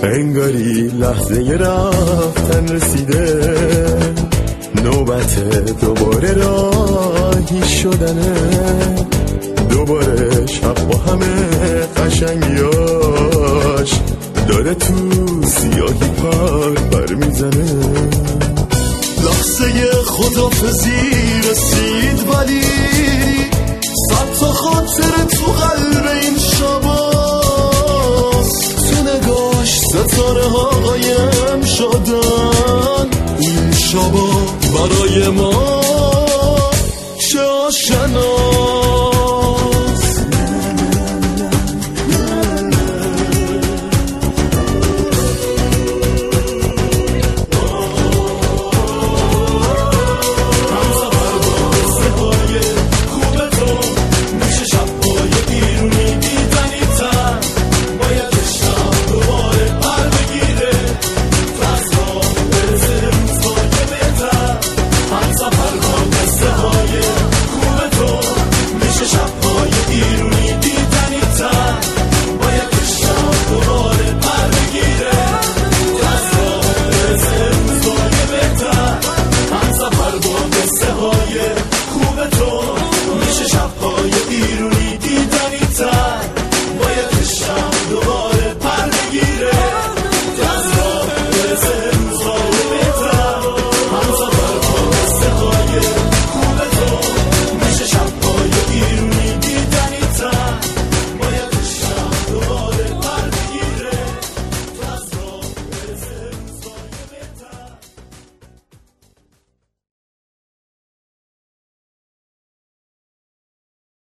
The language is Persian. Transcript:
انگاری لحظه رفتن رسیده، نوبت دوباره راهی شدنه، دوباره شب با همه قشنگیاش داره تو سیاهی پر میزنه. لحظه خدافزی رسید ولی 100 تا خاطر تو قلب این شباست، تو نگاش ستاره ها قایم شدن، این شبا برای ما